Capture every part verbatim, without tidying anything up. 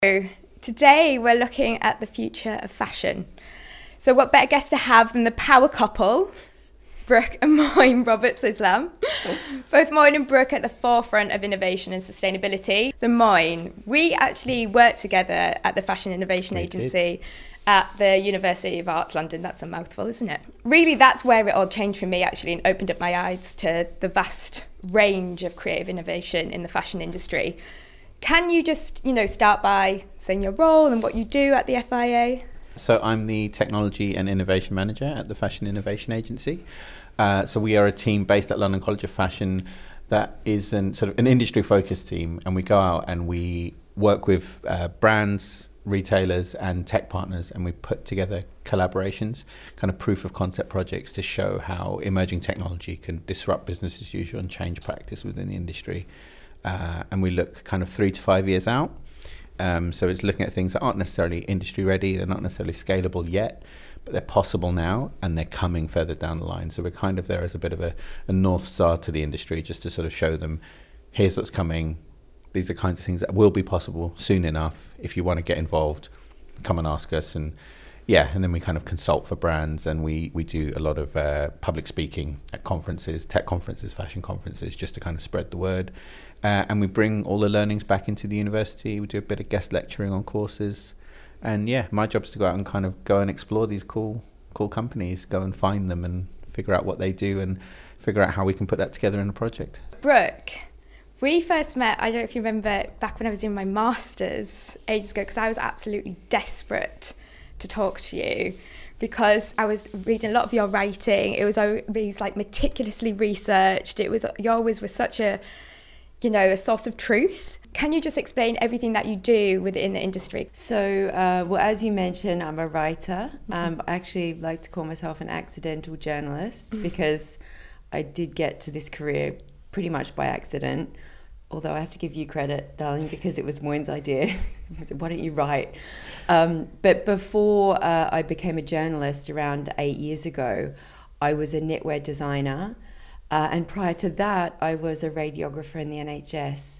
Today we're looking at the future of fashion. So what better guest to have than the power couple, Brooke and Moin Roberts Islam. Both Moin and Brooke at the forefront of innovation and sustainability. So Moin, we actually worked together at the Fashion Innovation We Agency did. At the University of Arts London. That's a mouthful, isn't it? Really, that's where it all changed for me actually and opened up my eyes to the vast range of creative innovation in the fashion industry. Can you just, you know, start by saying your role and what you do at the F I A? So I'm the Technology and Innovation Manager at the Fashion Innovation Agency. Uh, so we are a team based at London College of Fashion that is an, sort of an industry-focused team, and we go out and we work with uh, brands, retailers and tech partners, and we put together collaborations, kind of proof of concept projects to show how emerging technology can disrupt business as usual and change practice within the industry. Uh, and we look kind of three to five years out. Um, so it's looking at things that aren't necessarily industry ready, they're not necessarily scalable yet, but they're possible now and they're coming further down the line. So we're kind of there as a bit of a, a North Star to the industry, just to sort of show them, here's what's coming. These are kinds of things that will be possible soon enough. If you want to get involved, come and ask us. And yeah, and then we kind of consult for brands, and we, we do a lot of uh, public speaking at conferences, tech conferences, fashion conferences, just to kind of spread the word. Uh, and we bring all the learnings back into the university. We do a bit of guest lecturing on courses. And yeah, my job is to go out and kind of go and explore these cool, cool companies, go and find them and figure out what they do and figure out how we can put that together in a project. Brooke, we first met, I don't know if you remember, back when I was doing my master's ages ago, because I was absolutely desperate to talk to you because I was reading a lot of your writing. It was always like meticulously researched. It was, you always were such a, you know, a source of truth. Can you just explain everything that you do within the industry? So, uh, well, as you mentioned, I'm a writer. Um, I actually like to call myself an accidental journalist because I did get to this career pretty much by accident. Although I have to give you credit, darling, because it was Moin's idea. Why don't you write? Um, but before uh, I became a journalist around eight years ago, I was a knitwear designer. Uh, and prior to that, I was a radiographer in the N H S.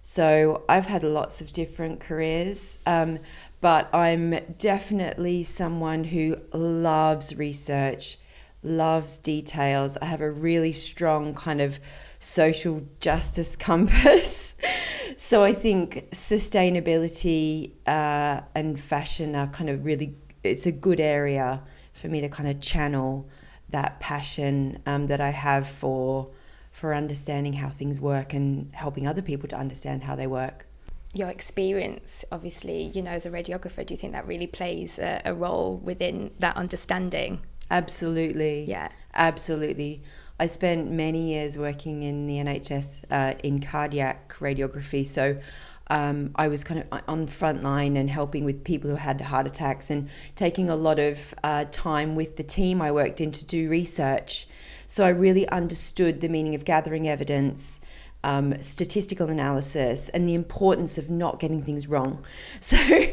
So I've had lots of different careers, um, but I'm definitely someone who loves research, loves details. I have a really strong kind of social justice compass. So I think sustainability uh, and fashion are kind of really, it's a good area for me to kind of channel that passion um, that I have for for understanding how things work and helping other people to understand how they work. Your experience, obviously, you know, as a radiographer, do you think that really plays a, a role within that understanding? Absolutely. Yeah. Absolutely. I spent many years working in the N H S uh, in cardiac radiography. So um, I was kind of on the front line and helping with people who had heart attacks and taking a lot of uh, time with the team I worked in to do research. So I really understood the meaning of gathering evidence, um, statistical analysis, and the importance of not getting things wrong. So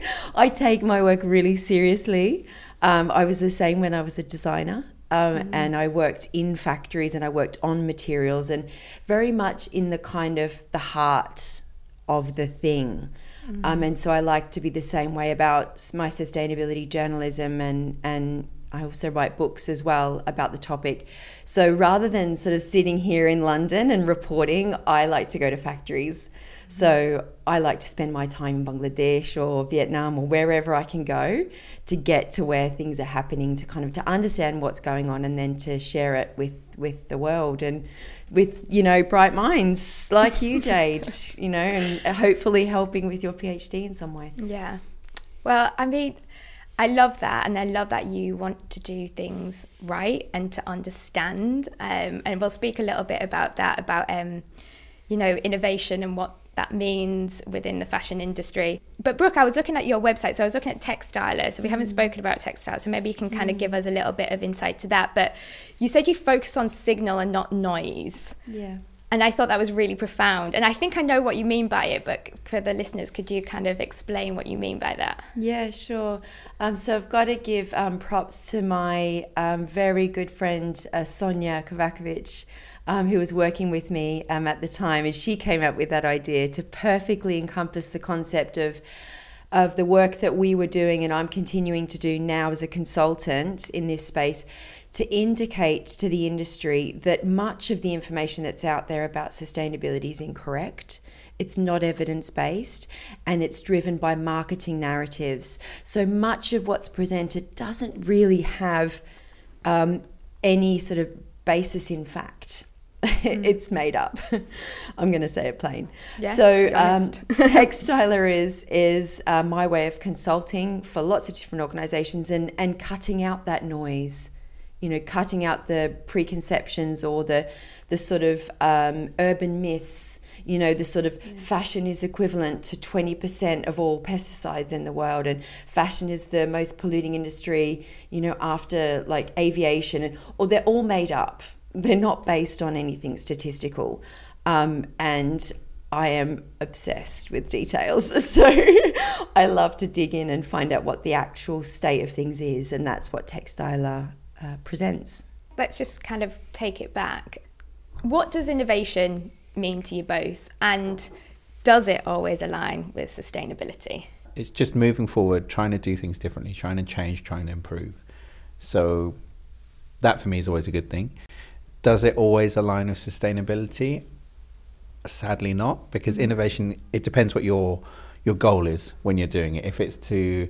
I take my work really seriously. Um, I was the same when I was a designer. Um, mm-hmm. And I worked in factories and I worked on materials and very much in the kind of the heart of the thing. Mm-hmm. Um, and so I like to be the same way about my sustainability journalism, and, and I also write books as well about the topic. So rather than sort of sitting here in London and reporting, I like to go to factories. So I like to spend my time in Bangladesh or Vietnam or wherever I can go to get to where things are happening, to kind of to understand what's going on and then to share it with, with the world and with, you know, bright minds like you, Jade, you know, and hopefully helping with your PhD in some way. Yeah. Well, I mean, I love that, and I love that you want to do things right and to understand. Um, and we'll speak a little bit about that, about, um, you know, innovation and what that means within the fashion industry. But Brooke, I was looking at your website, so I was looking at Textiler, so we haven't spoken about textiles, so maybe you can kind of give us a little bit of insight to that. But you said you focus on signal and not noise. Yeah. And I thought that was really profound. And I think I know what you mean by it, but for the listeners, could you kind of explain what you mean by that? Yeah, sure. Um, so I've got to give um, props to my um, very good friend, uh, Sonia Kovakovic, um, who was working with me um, at the time. And she came up with that idea to perfectly encompass the concept of of the work that we were doing and I'm continuing to do now as a consultant in this space to indicate to the industry that much of the information that's out there about sustainability is incorrect. It's not evidence-based, and it's driven by marketing narratives. So much of what's presented doesn't really have um, any sort of basis in fact. Mm. It's made up. I'm going to say it plain. Yeah, so um, Textiler is is uh, my way of consulting for lots of different organisations and and cutting out that noise. You know, cutting out the preconceptions or the the sort of um, urban myths. You know, the sort of yeah. fashion is equivalent to twenty percent of all pesticides in the world, and fashion is the most polluting industry, you know, after like aviation, and or they're all made up. They're not based on anything statistical. Um, and I am obsessed with details. So I love to dig in and find out what the actual state of things is. And that's what Textiler uh, presents. Let's just kind of take it back. What does innovation mean to you both? And does it always align with sustainability? It's just moving forward, trying to do things differently, trying to change, trying to improve. So that for me is always a good thing. Does it always align with sustainability? Sadly not, because mm-hmm. innovation, it depends what your your goal is when you're doing it. If it's to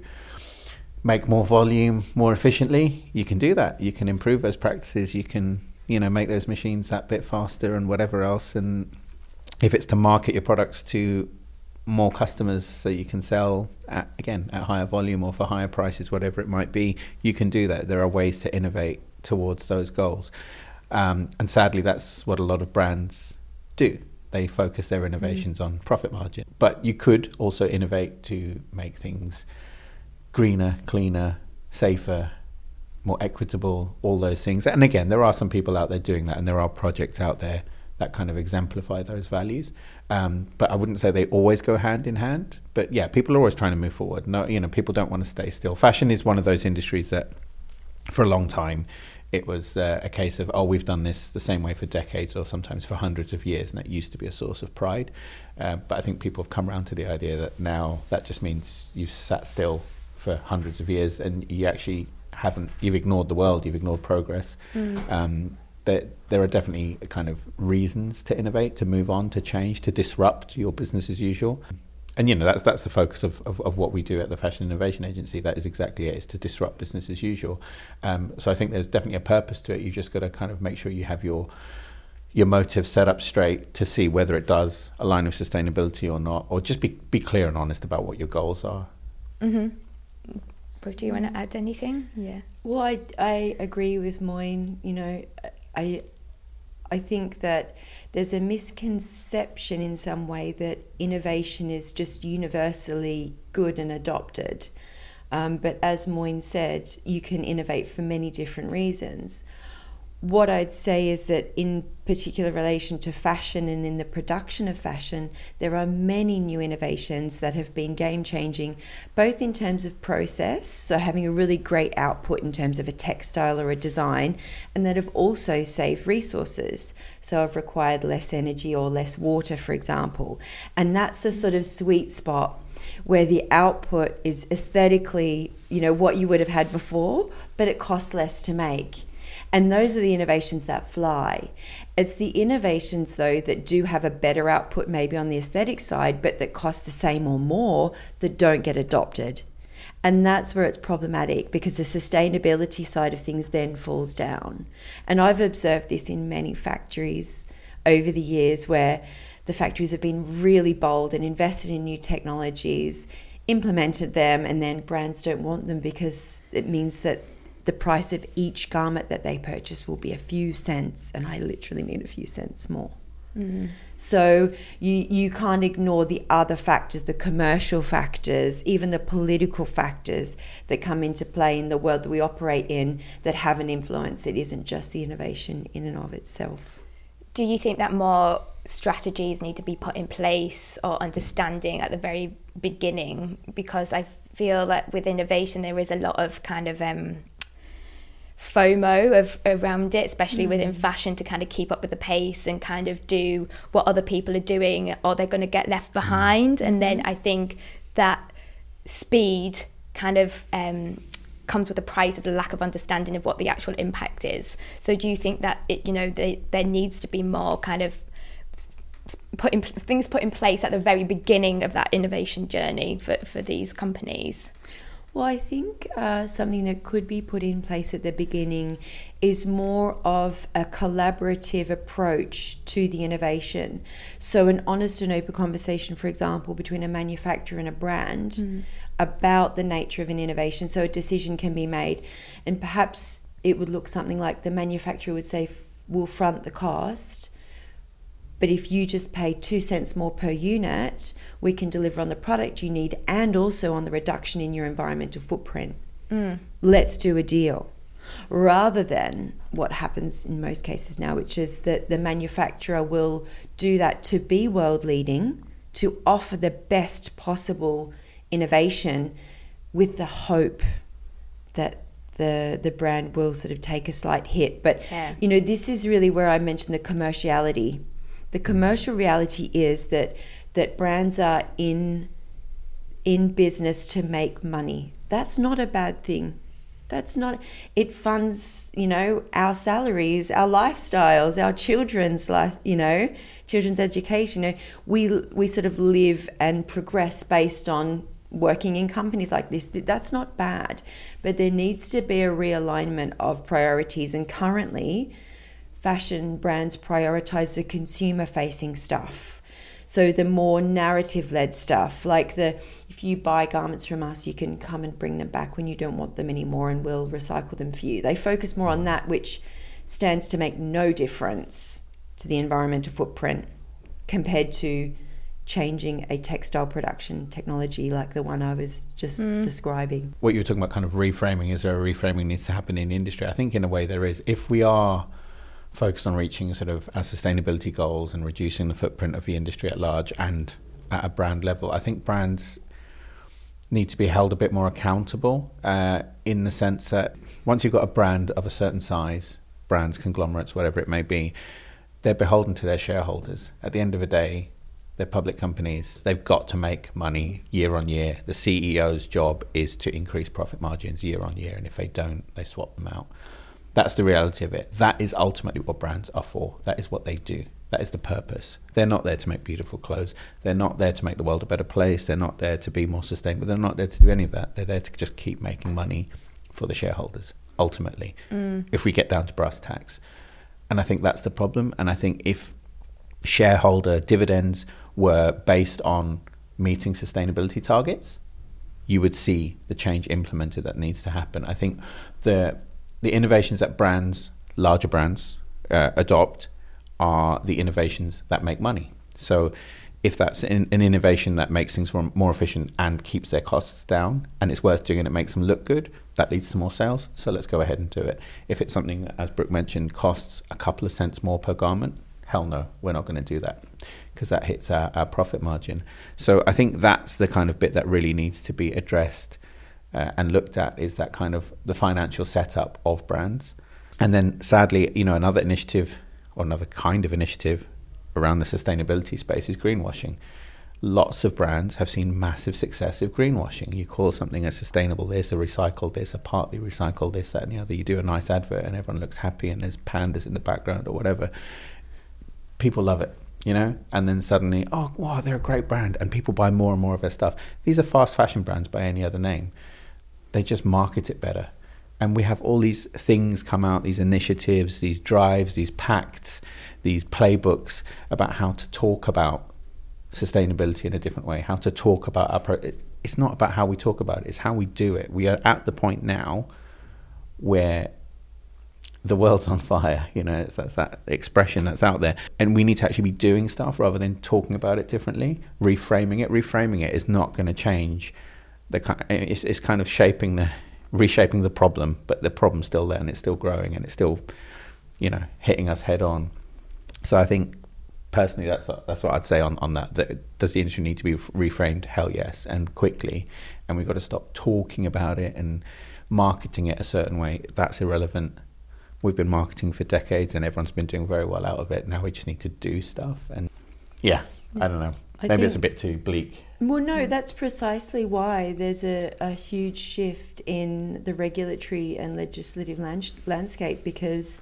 make more volume more efficiently, you can do that. You can improve those practices. You can, you know, make those machines that bit faster and whatever else. And if it's to market your products to more customers so you can sell at, again, at higher volume or for higher prices, whatever it might be, you can do that. There are ways to innovate towards those goals. Um, and sadly, that's what a lot of brands do. They focus their innovations mm. on profit margin. But you could also innovate to make things greener, cleaner, safer, more equitable, all those things. And again, there are some people out there doing that, and there are projects out there that kind of exemplify those values. Um, but I wouldn't say they always go hand in hand. But yeah, people are always trying to move forward. No, you know, people don't want to stay still. Fashion is one of those industries that, for a long time, it was uh, a case of, oh, we've done this the same way for decades or sometimes for hundreds of years, and that used to be a source of pride. Uh, but I think people have come around to the idea that now that just means you've sat still for hundreds of years and you actually haven't, you've ignored the world, you've ignored progress. Mm. Um, there, there are definitely kind of reasons to innovate, to move on, to change, to disrupt your business as usual. And, you know, that's that's the focus of, of, of what we do at the Fashion Innovation Agency. That is exactly it, is to disrupt business as usual. Um, so I think there's definitely a purpose to it. You've just got to kind of make sure you have your your motive set up straight to see whether it does align with sustainability or not, or just be, be clear and honest about what your goals are. Mm-hmm. But do you want to add anything? Yeah. Well, I, I agree with Moin. You know, I... I think that there's a misconception in some way that innovation is just universally good and adopted. Um, but as Moin said, you can innovate for many different reasons. What I'd say is that in particular relation to fashion and in the production of fashion, there are many new innovations that have been game-changing, both in terms of process, so having a really great output in terms of a textile or a design, and that have also saved resources, so have required less energy or less water, for example. And that's a sort of sweet spot where the output is aesthetically, you know, what you would have had before, but it costs less to make. And those are the innovations that fly. It's the innovations, though, that do have a better output maybe on the aesthetic side, but that cost the same or more, that don't get adopted. And that's where it's problematic, because the sustainability side of things then falls down. And I've observed this in many factories over the years, where the factories have been really bold and invested in new technologies, implemented them, and then brands don't want them because it means that the price of each garment that they purchase will be a few cents, and I literally mean a few cents more. Mm-hmm. So you you can't ignore the other factors, the commercial factors, even the political factors that come into play in the world that we operate in that have an influence. It isn't just the innovation in and of itself. Do you think that more strategies need to be put in place or understanding at the very beginning? Because I feel that with innovation there is a lot of kind of um, FOMO of around it, especially mm. within fashion, to kind of keep up with the pace and kind of do what other people are doing, or they're going to get left behind. Mm. And then I think that speed kind of um, comes with the price of the lack of understanding of what the actual impact is. So do you think that it, you know, they, there needs to be more kind of put in, things put in place at the very beginning of that innovation journey for, for these companies? Well, I think uh, something that could be put in place at the beginning is more of a collaborative approach to the innovation. So an honest and open conversation, for example, between a manufacturer and a brand mm. about the nature of an innovation, so a decision can be made. And perhaps it would look something like the manufacturer would say, we'll front the cost, but if you just pay two cents more per unit, we can deliver on the product you need and also on the reduction in your environmental footprint. Mm. Let's do a deal. Rather than what happens in most cases now, which is that the manufacturer will do that to be world leading, to offer the best possible innovation with the hope that the the brand will sort of take a slight hit. But, yeah. you know, this is really where I mentioned the commerciality. The commercial reality is that that brands are in in business to make money. That's not a bad thing. That's not, it funds, you know, our salaries, our lifestyles, our children's life, you know, children's education. You know, we we sort of live and progress based on working in companies like this. That's not bad, but there needs to be a realignment of priorities. And currently, fashion brands prioritize the consumer-facing stuff. So the more narrative-led stuff, like the, if you buy garments from us, you can come and bring them back when you don't want them anymore and we'll recycle them for you. They focus more on that, which stands to make no difference to the environmental footprint compared to changing a textile production technology like the one I was just mm. describing. What you were talking about, kind of reframing, is there a reframing needs to happen in the industry? I think in a way there is. If we are focused on reaching sort of our sustainability goals and reducing the footprint of the industry at large and at a brand level, I think brands need to be held a bit more accountable uh, in the sense that once you've got a brand of a certain size, brands, conglomerates, whatever it may be, they're beholden to their shareholders. At the end of the day, they're public companies. They've got to make money year on year. The C E O's job is to increase profit margins year on year, and if they don't, they swap them out. That's the reality of it. That is ultimately what brands are for. That is what they do. That is the purpose. They're not there to make beautiful clothes. They're not there to make the world a better place. They're not there to be more sustainable. They're not there to do any of that. They're there to just keep making money for the shareholders, ultimately, mm. if we get down to brass tacks. And I think that's the problem. And I think if shareholder dividends were based on meeting sustainability targets, you would see the change implemented that needs to happen. I think the the innovations that brands, larger brands, uh, adopt are the innovations that make money. So if that's in, an innovation that makes things more efficient and keeps their costs down, and it's worth doing and it makes them look good, that leads to more sales. So let's go ahead and do it. If it's something that, as Brooke mentioned, costs a couple of cents more per garment, hell no, we're not going to do that, because that hits our, our profit margin. So I think that's the kind of bit that really needs to be addressed uh, and looked at, is that kind of the financial setup of brands. And then sadly, you know, another initiative or another kind of initiative around the sustainability space is greenwashing. Lots of brands have seen massive success of greenwashing. You call something a sustainable this, a recycled this, a partly recycled this, that and the other. You do a nice advert and everyone looks happy and there's pandas in the background or whatever. People love it, you know? And then suddenly, oh, wow, they're a great brand. And people buy more and more of their stuff. These are fast fashion brands by any other name. They just market it better. And we have all these things come out, these initiatives, these drives, these pacts, these playbooks about how to talk about sustainability in a different way, how to talk about our pro- it's not about how we talk about it, it's how we do it. We are at the point now where the world's on fire, you know, it's, that's that expression that's out there, and we need to actually be doing stuff rather than talking about it differently. Reframing it reframing it is not going to change the kind. It's, it's kind of shaping the reshaping the problem, but the problem's still there and it's still growing and it's still, you know, hitting us head on. So I think personally that's that's what I'd say on, on that. that. Does the industry need to be reframed? Hell yes, and quickly. And we've got to stop talking about it and marketing it a certain way. That's irrelevant. We've been marketing for decades and everyone's been doing very well out of it. Now we just need to do stuff. And yeah, I don't know. I Maybe think, it's a bit too bleak. Well, no, that's precisely why there's a, a huge shift in the regulatory and legislative land- landscape because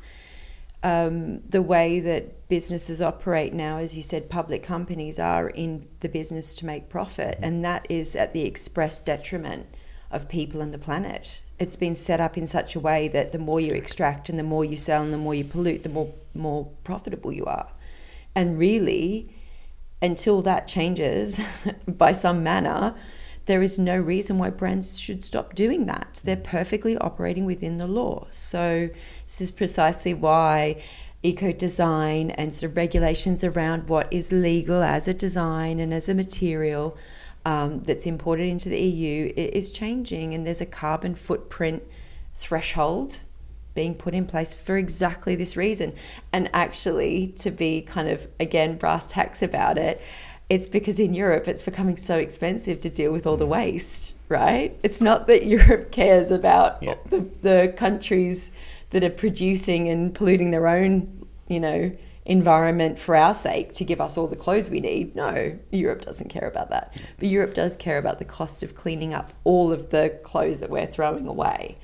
um, the way that businesses operate now, as you said, public companies are in the business to make profit, and that is at the express detriment of people and the planet. It's been set up in such a way that the more you extract and the more you sell and the more you pollute, the more more profitable you are. And really, until that changes by some manner, there is no reason why brands should stop doing that. They're perfectly operating within the law. So this is precisely why eco-design and sort of regulations around what is legal as a design and as a material um, that's imported into the E U is changing, and there's a carbon footprint threshold being put in place for exactly this reason. And actually, to be kind of, again, brass tacks about it, it's because in Europe it's becoming so expensive to deal with all the waste, right? It's not that Europe cares about yeah. the, the countries that are producing and polluting their own, you know, environment for our sake to give us all the clothes we need. No, Europe doesn't care about that. But Europe does care about the cost of cleaning up all of the clothes that we're throwing away.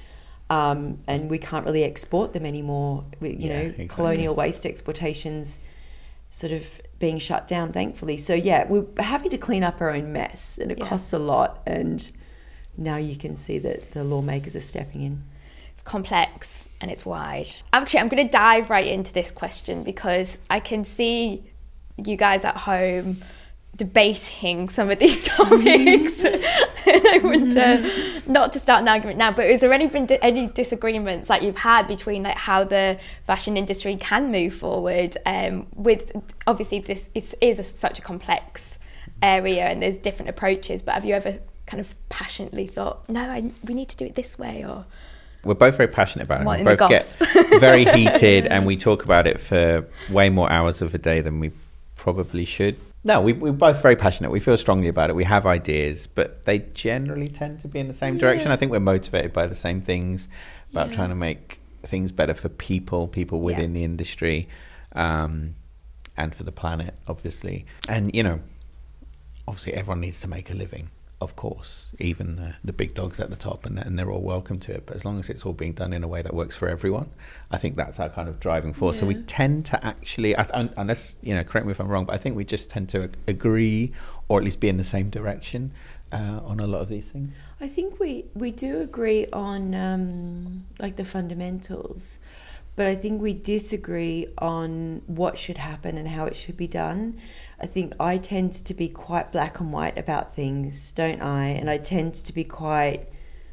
Um, and we can't really export them anymore. We, you Yeah, know, exactly. colonial waste exportations sort of being shut down, thankfully. So yeah, we're having to clean up our own mess, and it Yeah. costs a lot. And now you can see that the lawmakers are stepping in. It's complex and it's wide. Actually, I'm going to dive right into this question because I can see you guys at home debating some of these topics. And I want to, not to start an argument now, but is there any been di- any disagreements that you've had between like how the fashion industry can move forward um, with, obviously this is, is a, such a complex area and there's different approaches, but have you ever kind of passionately thought, no, I, we need to do it this way? Or We're both very passionate about it. What, We in the both get very heated, and we talk about it for way more hours of a day than we probably should. No, we, we're both very passionate. We feel strongly about it. We have ideas, but they generally tend to be in the same direction. Yeah. I think we're motivated by the same things, about Yeah. trying to make things better for people, people within Yeah. the industry, um, and for the planet, obviously. And, you know, obviously everyone needs to make a living. Of course, even the, the big dogs at the top, and, and they're all welcome to it. But as long as it's all being done in a way that works for everyone, I think that's our kind of driving force. So we Yeah. tend to actually, I, un- unless, you know, correct me if I'm wrong, but I think we just tend to ag- agree or at least be in the same direction uh, on a lot of these things. I think we, we do agree on um, like the fundamentals, but I think we disagree on what should happen and how it should be done. I think I tend to be quite black and white about things, don't I? And I tend to be quite,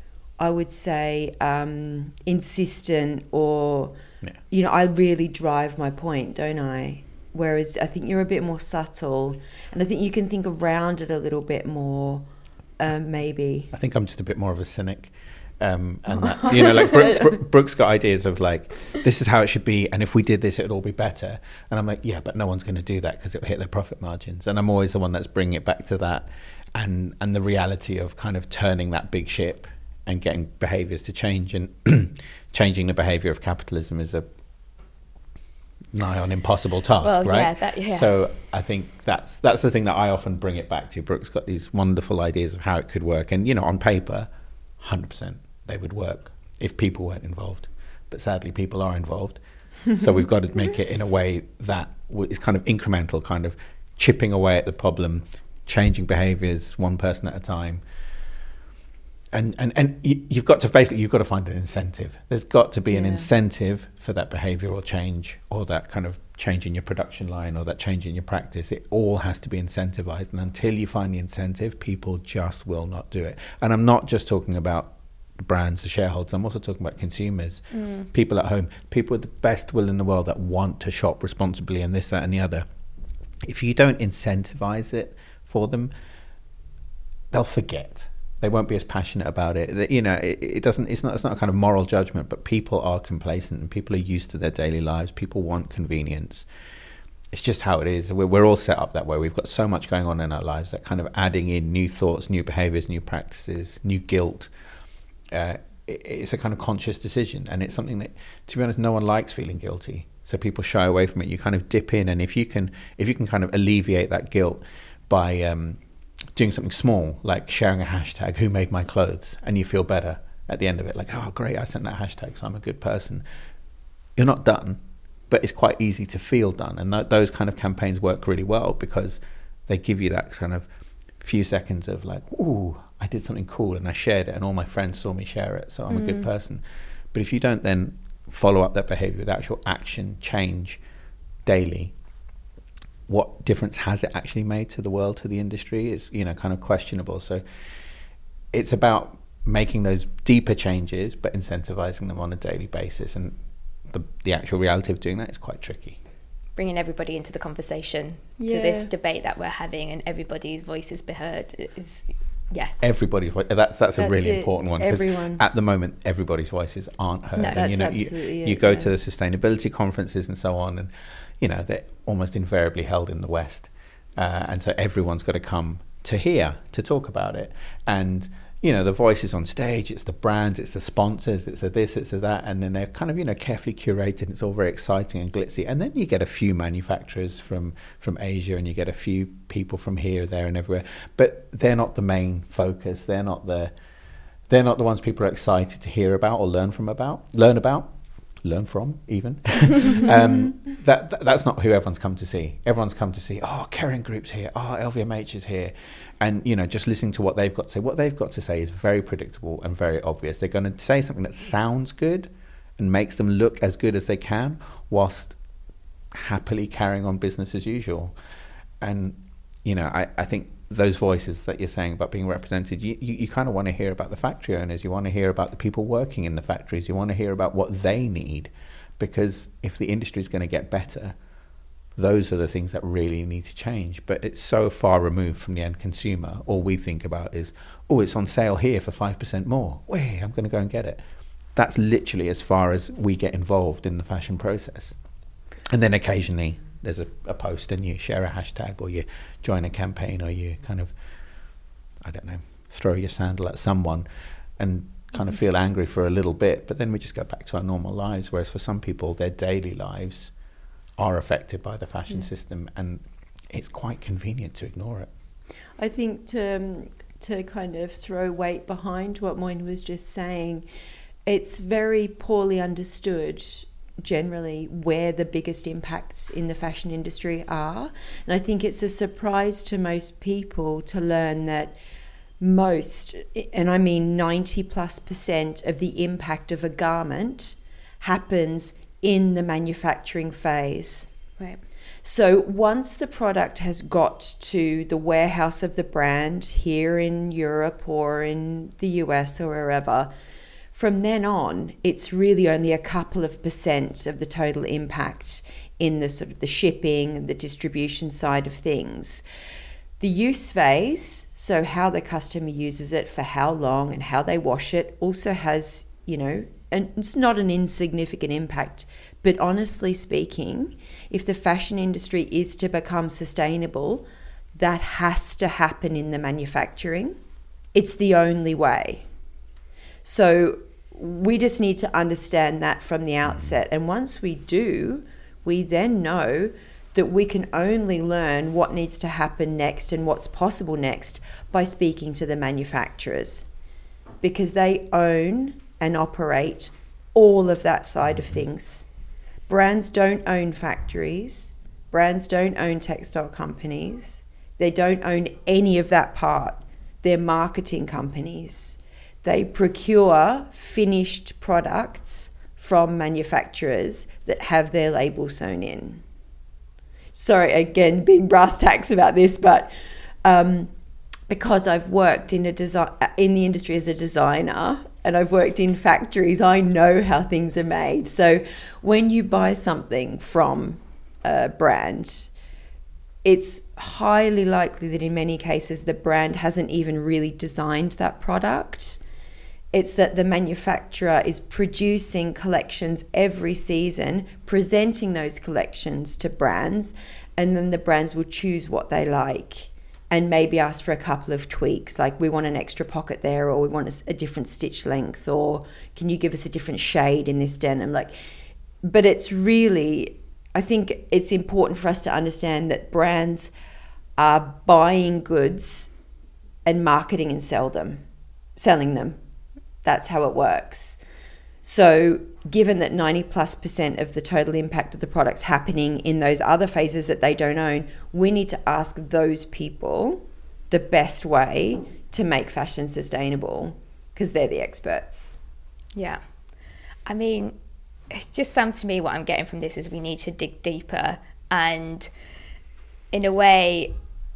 I would say, um, insistent, or, Yeah. you know, I really drive my point, don't I? Whereas I think you're a bit more subtle, and I think you can think around it a little bit more, um, maybe. I think I'm just a bit more of a cynic. Um, and that, you know, like Brooke, Brooke, Brooke's got ideas of like, this is how it should be, and if we did this, it would all be better. And I'm like, yeah, but no one's going to do that because it'll hit their profit margins. And I'm always the one that's bringing it back to that, and and the reality of kind of turning that big ship and getting behaviours to change, and changing the behaviour of capitalism is a nigh on impossible task, Well, right? yeah, that- yeah. So I think that's that's the thing that I often bring it back to. Brooke's got these wonderful ideas of how it could work, and you know, on paper, one hundred percent they would work if people weren't involved. But sadly, people are involved. So we've got to make it in a way that w- is kind of incremental, kind of chipping away at the problem, changing behaviours one person at a time. And and, and you, you've got to basically, you've got to find an incentive. There's got to be an Yeah. incentive for that behavioural change, or that kind of change in your production line, or that change in your practice. It all has to be incentivised. And until you find the incentive, people just will not do it. And I'm not just talking about brands, the shareholders, I'm also talking about consumers, Mm. people at home, people with the best will in the world that want to shop responsibly and this, that and the other. If you don't incentivize it for them, they'll forget. They won't be as passionate about it. That, you know, it, it doesn't. It's not. It's not a kind of moral judgment. But people are complacent, and people are used to their daily lives. People want convenience. It's just how it is. We're, we're all set up that way. We've got so much going on in our lives that kind of adding in new thoughts, new behaviors, new practices, new guilt. Uh, it, it's a kind of conscious decision, and it's something that, to be honest, no one likes feeling guilty. So people shy away from it. You kind of dip in, and if you can, if you can kind of alleviate that guilt by um, doing something small, like sharing a hashtag, who made my clothes, and you feel better at the end of it, like, oh great, I sent that hashtag, so I'm a good person. You're not done, but it's quite easy to feel done. And th- those kind of campaigns work really well because they give you that kind of few seconds of like, ooh, I did something cool and I shared it and all my friends saw me share it, so I'm mm. a good person. But if you don't then follow up that behavior with actual action, change daily, what difference has it actually made to the world, to the industry? It's, you know, kind of questionable. So it's about making those deeper changes, but incentivizing them on a daily basis. And the the actual reality of doing that is quite tricky. Bringing everybody into the conversation, yeah. to this debate that we're having, and everybody's voices be heard is, yeah. Everybody's voice. That's that's, that's a really it. important one. Everyone. At the moment, everybody's voices aren't heard. No, and that's you know, absolutely you, it, you go yeah. to the sustainability conferences and so on, and you know they're almost invariably held in the West, uh, and so everyone's got to come to hear to talk about it. And you know, the voices on stage, it's the brands, it's the sponsors, it's a this, it's a that, and then they're kind of, you know, carefully curated. It's all very exciting and glitzy. And then you get a few manufacturers from, from Asia, and you get a few people from here, there, and everywhere. But they're not the main focus. They're not the, they're not the ones people are excited to hear about or learn from about, learn about, learn from even. um, that, that that's not who everyone's come to see. Everyone's come to see, oh, Kering Group's here, oh, L V M H is here. And, you know, just listening to what they've got to say. What they've got to say is very predictable and very obvious. They're going to say something that sounds good and makes them look as good as they can, whilst happily carrying on business as usual. And, you know, I, I think those voices that you're saying about being represented, you, you, you kind of want to hear about the factory owners. You want to hear about the people working in the factories. You want to hear about what they need. Because if the industry is going to get better, those are the things that really need to change. But it's so far removed from the end consumer. All we think about is, oh, it's on sale here for five percent more. Wait, I'm going to go and get it. That's literally as far as we get involved in the fashion process. And then occasionally there's a, a post and you share a hashtag, or you join a campaign, or you kind of, I don't know, throw your sandal at someone and kind of feel angry for a little bit. But then we just go back to our normal lives. Whereas for some people, their daily lives are affected by the fashion yeah. system, and it's quite convenient to ignore it. I think to um, to kind of throw weight behind what Moin was just saying, it's very poorly understood generally where the biggest impacts in the fashion industry are. And I think it's a surprise to most people to learn that most, and I mean ninety plus percent of the impact of a garment happens in the manufacturing phase. Right. So once the product has got to the warehouse of the brand here in Europe or in the U S or wherever, from then on, it's really only a couple of percent of the total impact in the sort of the shipping and the distribution side of things. The use phase, so how the customer uses it, for how long and how they wash it, also has, you know, and it's not an insignificant impact. But honestly speaking, if the fashion industry is to become sustainable, that has to happen in the manufacturing. It's the only way. So we just need to understand that from the outset. And once we do, we then know that we can only learn what needs to happen next and what's possible next by speaking to the manufacturers, because they own and operate all of that side of things. Brands don't own factories. Brands don't own textile companies. They don't own any of that part. They're marketing companies. They procure finished products from manufacturers that have their label sewn in. Sorry, again, being brass tacks about this, but um, because I've worked in a design in the industry as a designer, and I've worked in factories, I know how things are made. So when you buy something from a brand, it's highly likely that in many cases the brand hasn't even really designed that product. It's that the manufacturer is producing collections every season, presenting those collections to brands, and then the brands will choose what they like and maybe ask for a couple of tweaks, like we want an extra pocket there, or we want a, a different stitch length, or can you give us a different shade in this denim? Like, but it's really, I think it's important for us to understand that brands are buying goods and marketing and sell them, selling them. That's how it works. So given that ninety plus percent of the total impact of the product's happening in those other phases that they don't own, we need to ask those people the best way to make fashion sustainable, because they're the experts. Yeah. I mean, it just sounds to me what I'm getting from this is we need to dig deeper, and in a way,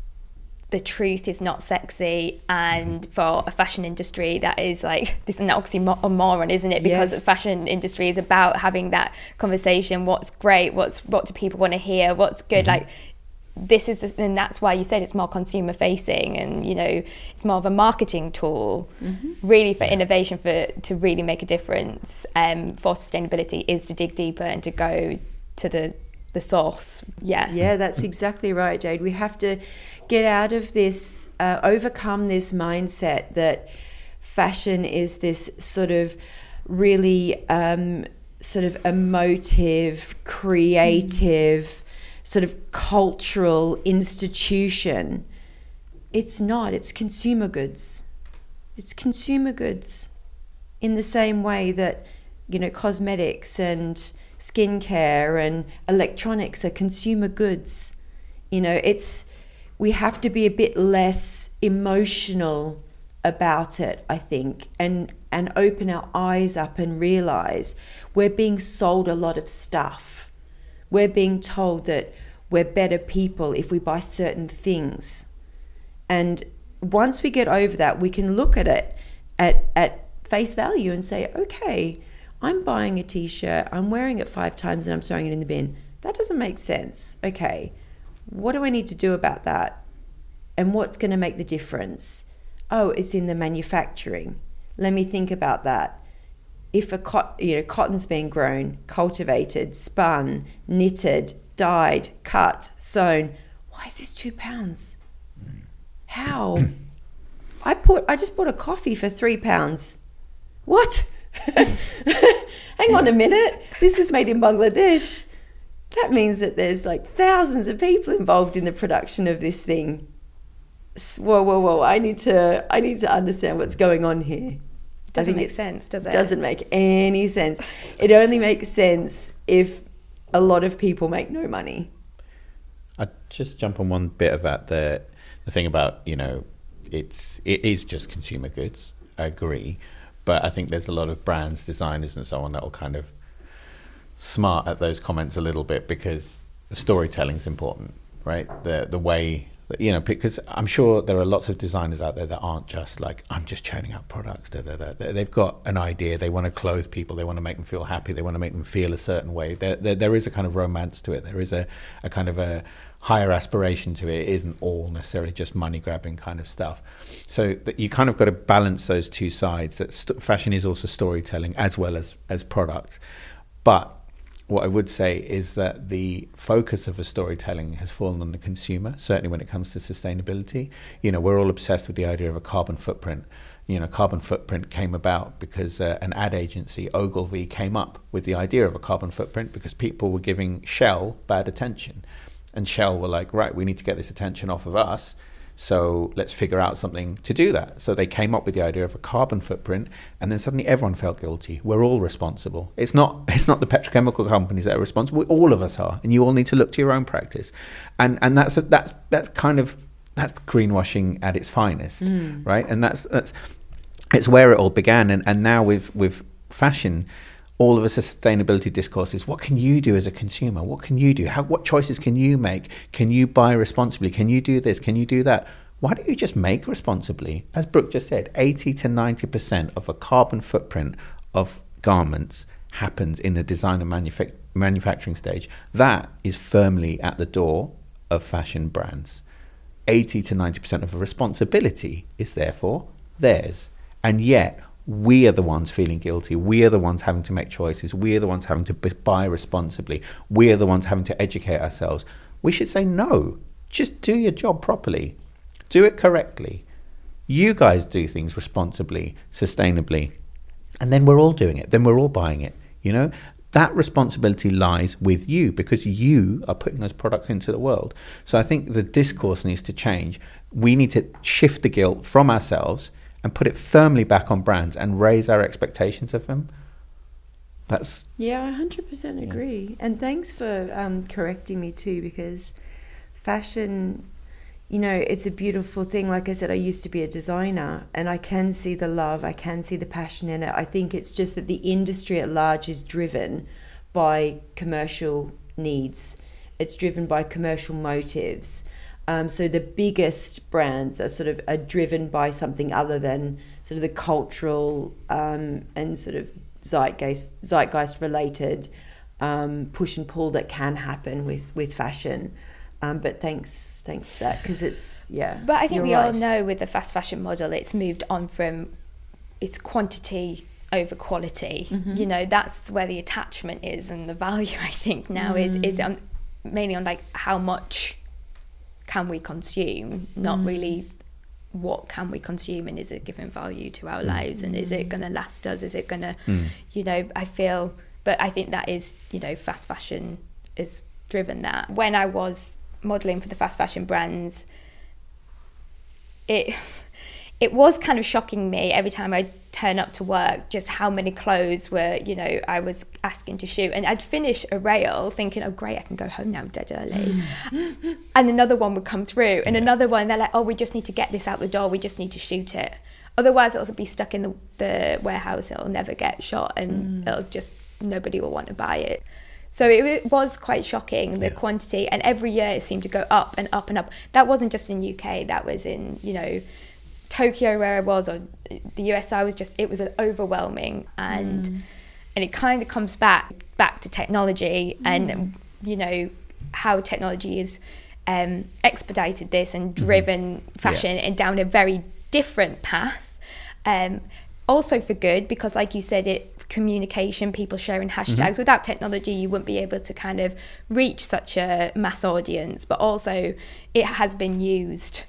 the truth is not sexy, and for a fashion industry that is like, this is an oxymoron, isn't it? Because yes. the fashion industry is about having that conversation, what's great, what's what do people want to hear, what's good, mm-hmm. like this is, and that's why you said it's more consumer facing, and you know it's more of a marketing tool, mm-hmm. really for yeah. innovation, for to really make a difference, um, for sustainability is to dig deeper and to go to the the source. Yeah. Yeah, that's exactly right, Jade. We have to get out of this, uh, overcome this mindset that fashion is this sort of really um, sort of emotive, creative, mm. sort of cultural institution. It's not. It's consumer goods. It's consumer goods in the same way that, you know, cosmetics and skincare and electronics are consumer goods. You know, it's, we have to be a bit less emotional about it, I think, and and open our eyes up and realize we're being sold a lot of stuff. We're being told that we're better people if we buy certain things. And once we get over that, we can look at it at at face value and say, okay, I'm buying a t-shirt, I'm wearing it five times and I'm throwing it in the bin. That doesn't make sense. Okay, what do I need to do about that? And what's going to make the difference? Oh, it's in the manufacturing. Let me think about that. If a cot, you know, cotton's being grown, cultivated, spun, knitted, dyed, cut, sewn, why is this two pounds? How? I put, I just bought a coffee for three pounds. What? Hang on a minute, this was made in Bangladesh. That means that there's like thousands of people involved in the production of this thing. Whoa, whoa, whoa! I need to, I need to understand what's going on here. Doesn't make sense, does it? Doesn't make any sense. It only makes sense if a lot of people make no money. I'd just jump on one bit of that. The the thing about, you know, it's it is just consumer goods. I agree. But I think there's a lot of brands, designers and so on that will kind of smart at those comments a little bit, because the storytelling is important, right? The the way, that, you know, because I'm sure there are lots of designers out there that aren't just like, I'm just churning out products. Da, da, da. They've got an idea. They want to clothe people. They want to make them feel happy. They want to make them feel a certain way. There, there, there is a kind of romance to it. There is a, a kind of a higher aspiration to it. It isn't all necessarily just money grabbing kind of stuff. So that you kind of got to balance those two sides. That st- fashion is also storytelling as well as as products. But what I would say is that the focus of the storytelling has fallen on the consumer, certainly when it comes to sustainability. You know, we're all obsessed with the idea of a carbon footprint. You know, carbon footprint came about because uh, an ad agency, Ogilvy, came up with the idea of a carbon footprint because people were giving Shell bad attention. And Shell were like, right, we need to get this attention off of us, so let's figure out something to do that. So they came up with the idea of a carbon footprint, and then suddenly everyone felt guilty. We're all responsible. It's not it's not the petrochemical companies that are responsible. All of us are, and you all need to look to your own practice. And and that's a, that's that's kind of that's greenwashing at its finest, mm. right? And that's that's it's where it all began. And and now with with fashion, all of a sustainability discourse is, what can you do as a consumer? What can you do? How, what choices can you make? Can you buy responsibly? Can you do this? Can you do that? Why don't you just make responsibly? As Brooke just said, eighty to ninety percent of a carbon footprint of garments happens in the design and manufa- manufacturing stage. That is firmly at the door of fashion brands. eighty to ninety percent of the responsibility is therefore theirs. And yet, we are the ones feeling guilty. We are the ones having to make choices. We are the ones having to buy responsibly. We are the ones having to educate ourselves. We should say, no, just do your job properly. Do it correctly. You guys do things responsibly, sustainably, and then we're all doing it. Then we're all buying it. You know, that responsibility lies with you because you are putting those products into the world. So I think the discourse needs to change. We need to shift the guilt from ourselves and put it firmly back on brands and raise our expectations of them. That's yeah, I one hundred percent agree. Yeah. And thanks for um, correcting me too, because fashion, you know, it's a beautiful thing. Like I said, I used to be a designer and I can see the love, I can see the passion in it. I think it's just that the industry at large is driven by commercial needs. It's driven by commercial motives. Um, so the biggest brands are sort of are driven by something other than sort of the cultural um, and sort of zeitgeist zeitgeist related um, push and pull that can happen with with fashion. Um, but thanks thanks for that, because it's yeah. But I think we right. all know with the fast fashion model, it's moved on from it's quantity over quality. Mm-hmm. You know, that's where the attachment is, and the value I think now mm. is is on, mainly on like how much can we consume, not mm. really what can we consume, and is it giving value to our mm. lives, and is it going to last us, is it going to mm. you know, I feel, but I think that is, you know, fast fashion is driven that. When I was modelling for the fast fashion brands, it it was kind of shocking me every time I turn up to work just how many clothes were, you know, I was asking to shoot. And I'd finish a rail thinking, oh great, I can go home now dead early. And another one would come through, and yeah. another one, they're like, oh, we just need to get this out the door, we just need to shoot it. Otherwise it'll be stuck in the, the warehouse, it'll never get shot, and mm. it'll just, nobody will want to buy it. So it was quite shocking, the yeah. quantity, and every year it seemed to go up and up and up. That wasn't just in U K, that was in, you know, Tokyo where I was, or the U S. I was just, it was overwhelming, and mm. and it kind of comes back back to technology mm. and, you know, how technology has um, expedited this and driven mm. fashion yeah. and down a very different path. Um, also for good, because like you said, it communication, people sharing hashtags. Mm-hmm. Without technology, you wouldn't be able to kind of reach such a mass audience, but also it has been used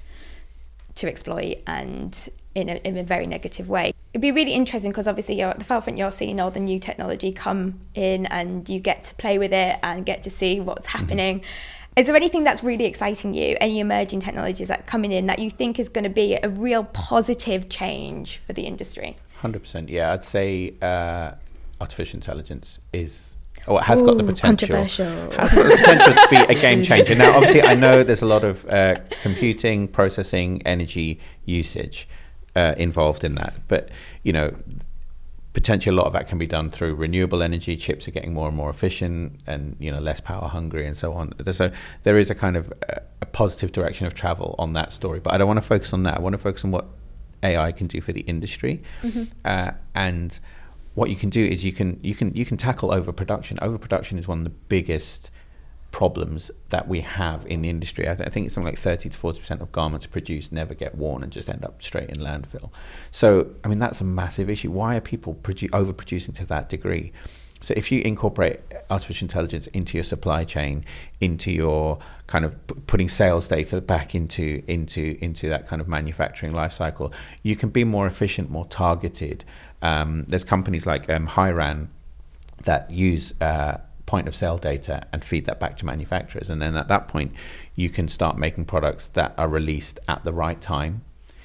to exploit, and in a, in a very negative way. It'd be really interesting because obviously you're at the forefront, you're seeing all the new technology come in and you get to play with it and get to see what's happening. Mm-hmm. Is there anything that's really exciting you, any emerging technologies that are coming in that you think is going to be a real positive change for the industry? one hundred percent, yeah. I'd say uh, artificial intelligence is, or it has Ooh, got the potential, controversial. has got the potential to be a game changer. Now, obviously, I know there's a lot of uh, computing, processing, energy usage uh, involved in that, but you know, potentially a lot of that can be done through renewable energy. Chips are getting more and more efficient, and you know, less power hungry, and so on. So there is a kind of uh, a positive direction of travel on that story. But I don't want to focus on that. I want to focus on what A I can do for the industry, mm-hmm. uh, and what you can do is you can you can you can tackle overproduction. Overproduction is one of the biggest problems that we have in the industry. I, th- I think it's something like thirty to forty percent of garments produced never get worn and just end up straight in landfill. So, I mean, that's a massive issue. Why are people produ- overproducing to that degree? So if you incorporate artificial intelligence into your supply chain, into your kind of p- putting sales data back into into into that kind of manufacturing life cycle, you can be more efficient, more targeted. Um, there's companies like um, Hiran that use uh, point of sale data and feed that back to manufacturers. And then at that point, you can start making products that are released at the right time,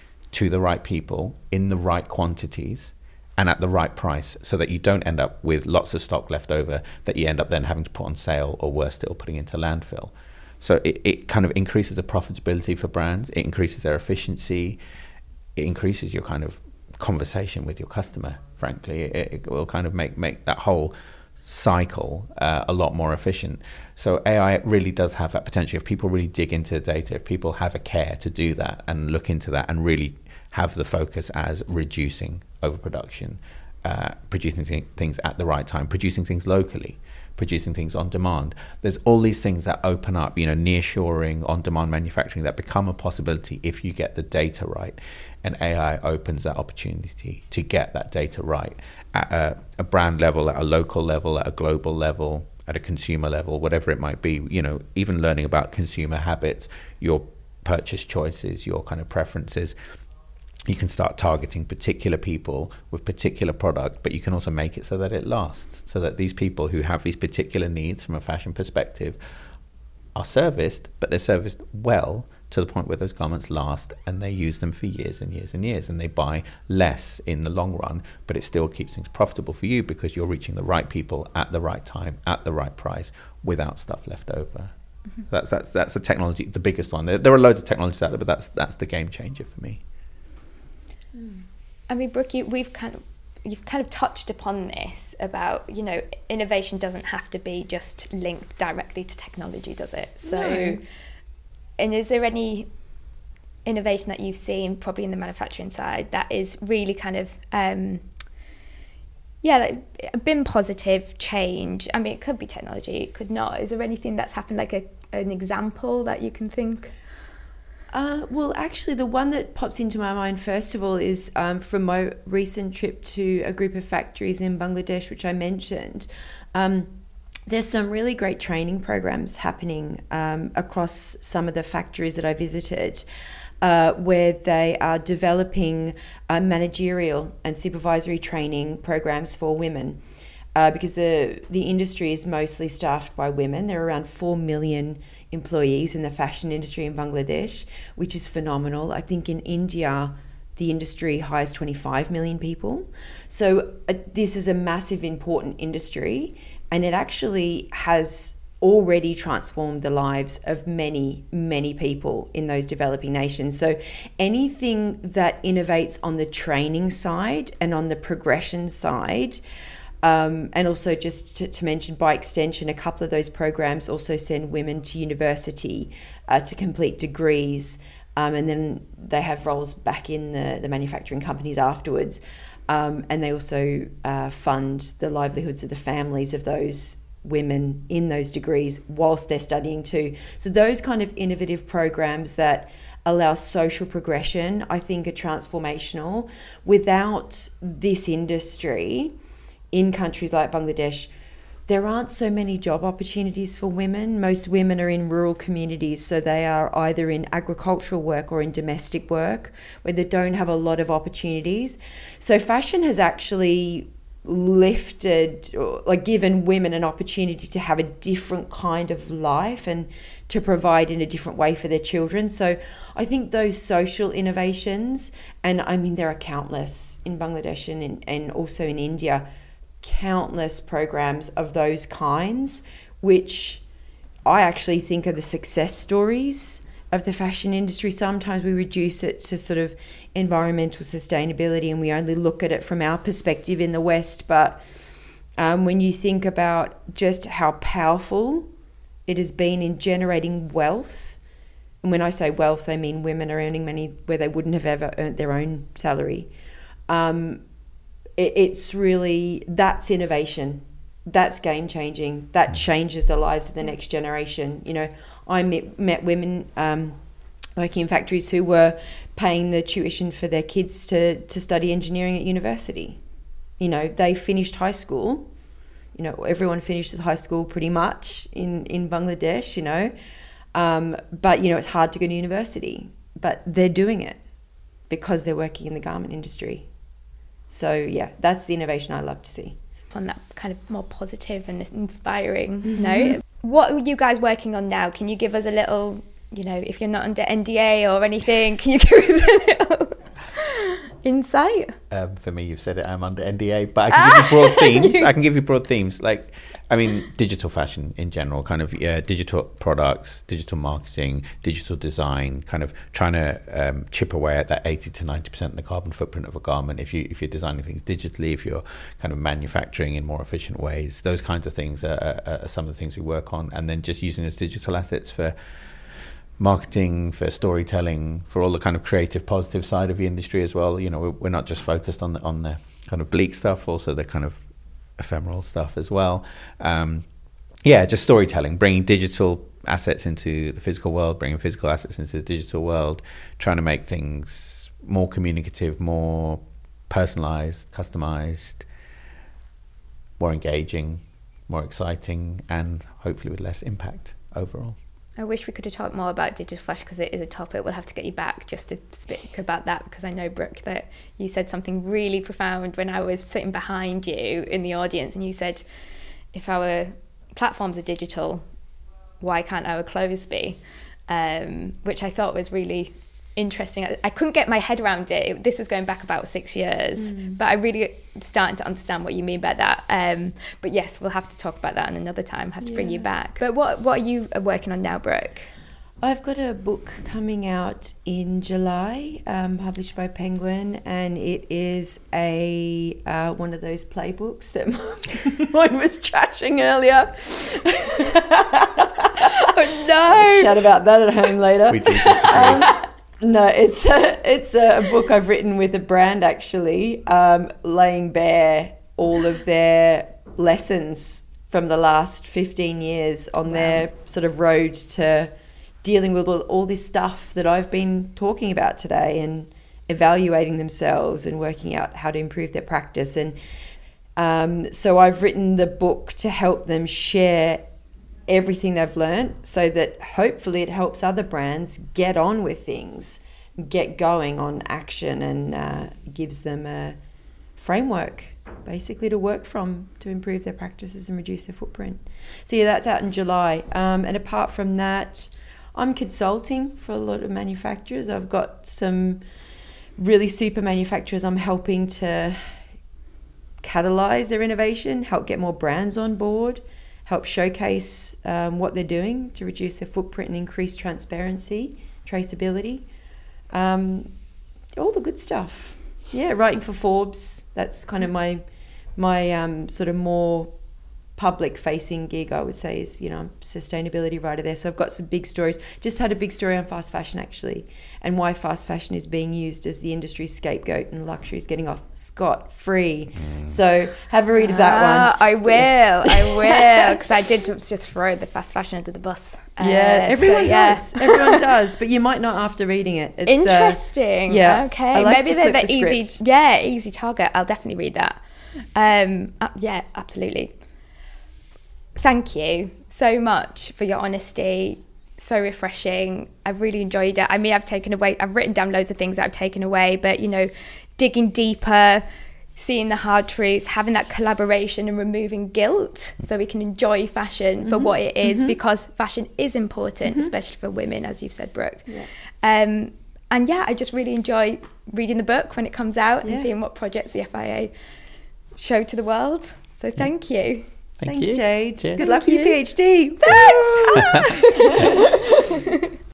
to the right people, in the right quantities, and at the right price, so that you don't end up with lots of stock left over that you end up then having to put on sale, or worse still, putting into landfill. So it, it kind of increases the profitability for brands, it increases their efficiency, it increases your kind of conversation with your customer, frankly. It, it will kind of make, make that whole cycle uh, a lot more efficient. So A I really does have that potential. If people really dig into the data, if people have a care to do that and look into that and really have the focus as reducing overproduction, uh, producing th- things at the right time, producing things locally, producing things on demand. There's all these things that open up, you know, nearshoring, on-demand manufacturing, that become a possibility if you get the data right. And A I opens that opportunity to get that data right at a, a brand level, at a local level, at a global level, at a consumer level, whatever it might be. You know, even learning about consumer habits, your purchase choices, your kind of preferences. you can start targeting particular people with particular product, but you can also make it so that it lasts, so that these people who have these particular needs from a fashion perspective are serviced, but they're serviced well to the point where those garments last and they use them for years and years and years, and they buy less in the long run, but it still keeps things profitable for you because you're reaching the right people at the right time, at the right price, without stuff left over. Mm-hmm. That's that's that's the technology, the biggest one. There, there are loads of technologies out there, but that's that's the game changer for me. I mean, Brooke, you, we've kind of you've kind of touched upon this about, you know, innovation doesn't have to be just linked directly to technology, does it? So, no. And is there any innovation that you've seen, probably in the manufacturing side, that is really kind of, um, yeah, like, been positive change? I mean, it could be technology, it could not. Is there anything that's happened, like a an example that you can think? Uh, well, actually, the one that pops into my mind, first of all, is um, from my recent trip to a group of factories in Bangladesh, which I mentioned. Um, there's some really great training programs happening um, across some of the factories that I visited, uh, where they are developing uh, managerial and supervisory training programs for women. Uh, because the, the industry is mostly staffed by women. There are around four million employees in the fashion industry in Bangladesh, which is phenomenal. I think in India, the industry hires twenty-five million people. So uh, this is a massive, important industry, and it actually has already transformed the lives of many, many people in those developing nations. So anything that innovates on the training side and on the progression side, Um, and also just to, to mention, by extension, a couple of those programs also send women to university uh, to complete degrees, um, and then they have roles back in the, the manufacturing companies afterwards. Um, and they also uh, fund the livelihoods of the families of those women in those degrees whilst they're studying too. So those kind of innovative programs that allow social progression, I think, are transformational. Without this industry, in countries like Bangladesh, there aren't so many job opportunities for women. Most women are in rural communities, so they are either in agricultural work or in domestic work, where they don't have a lot of opportunities. So fashion has actually lifted, or like given women an opportunity to have a different kind of life and to provide in a different way for their children. So I think those social innovations, and I mean, there are countless in Bangladesh and, in, and also in India, countless programs of those kinds, which I actually think are the success stories of the fashion industry. Sometimes we reduce it to sort of environmental sustainability and we only look at it from our perspective in the West. But um, when you think about just how powerful it has been in generating wealth, and when I say wealth, I mean women are earning money where they wouldn't have ever earned their own salary. Um, It's really, that's innovation. That's game changing. That changes the lives of the next generation. You know, I met, met women um, working in factories who were paying the tuition for their kids to, to study engineering at university. You know, they finished high school. You know, everyone finishes high school pretty much in, in Bangladesh, you know. Um, but, you know, it's hard to go to university. But they're doing it because they're working in the garment industry. So, yeah, that's the innovation I love to see. On that kind of more positive and inspiring mm-hmm. note, what are you guys working on now? Can you give us a little, you know, if you're not under N D A or anything, can you give us a little insight? Um, for me, you've said it, I'm under N D A, but I can give you broad themes. I can give you broad themes. Like, I mean, digital fashion in general, kind of, yeah, digital products, digital marketing, digital design, kind of trying to um, chip away at that eighty to ninety percent of the carbon footprint of a garment. If, you, if you're designing things digitally, if you're kind of manufacturing in more efficient ways, those kinds of things are, are, are some of the things we work on. And then just using those digital assets for marketing, for storytelling, for all the kind of creative, positive side of the industry as well. You know, we're, we're not just focused on the, on the kind of bleak stuff, also the kind of ephemeral stuff as well. Um, yeah, just storytelling, bringing digital assets into the physical world, bringing physical assets into the digital world, trying to make things more communicative, more personalized, customized, more engaging, more exciting, and hopefully with less impact overall. I wish we could have talked more about digital fashion because it is a topic. We'll have to get you back just to speak about that, because I know, Brooke, that you said something really profound when I was sitting behind you in the audience, and you said, if our platforms are digital, why can't our clothes be? Um, which I thought was really interesting. I, I couldn't get my head around it. it. This was going back about six years, mm. but I really starting to understand what you mean by that. Um, but yes, we'll have to talk about that another time. Have to yeah. bring you back. But what what are you working on now, Brooke? I've got a book coming out in July, um, published by Penguin, and it is a uh, one of those playbooks that mine was trashing earlier. Oh no! Chat about that at home later. We do disagree. Um, No, it's a, it's a book I've written with a brand, actually, um, laying bare all of their lessons from the last fifteen years on wow. their sort of road to dealing with all, all this stuff that I've been talking about today, and evaluating themselves and working out how to improve their practice. And um, so I've written the book to help them share everything they've learned, so that hopefully it helps other brands get on with things, get going on action, and uh, gives them a framework basically to work from to improve their practices and reduce their footprint. So yeah, that's out in July. Um, and apart from that, I'm consulting for a lot of manufacturers. I've got some really super manufacturers I'm helping to catalyze their innovation, help get more brands on board, help showcase um, what they're doing to reduce their footprint and increase transparency, traceability, um, all the good stuff. Yeah, writing for Forbes. That's kind of my my um, sort of more public-facing gig, I would say, is, you know, I'm sustainability writer there. So I've got some big stories. Just had a big story on fast fashion, actually, and why fast fashion is being used as the industry's scapegoat, and luxury is getting off scot-free. Mm. So have a read of that ah, one. I will, I will, because I did just throw the fast fashion under the bus. Uh, yeah, everyone so, yeah. does. Everyone does, but you might not after reading it. It's, Interesting. Uh, yeah. Okay. Like Maybe they're the, the easy. script. Yeah, easy target. I'll definitely read that. Um, uh, yeah, absolutely. Thank you so much for your honesty. So refreshing. I've really enjoyed it. I mean, I've taken away, I've written down loads of things that I've taken away, but, you know, digging deeper, seeing the hard truths, having that collaboration and removing guilt so we can enjoy fashion mm-hmm. for what it is, mm-hmm. because fashion is important, mm-hmm. especially for women, as you've said, Brooke. Yeah. Um, and yeah, I just really enjoy reading the book when it comes out yeah. and seeing what projects the F I A show to the world. So thank you. Thank Thanks, you. Jade. Cheers. Good luck Thank with your you. PhD. Thanks.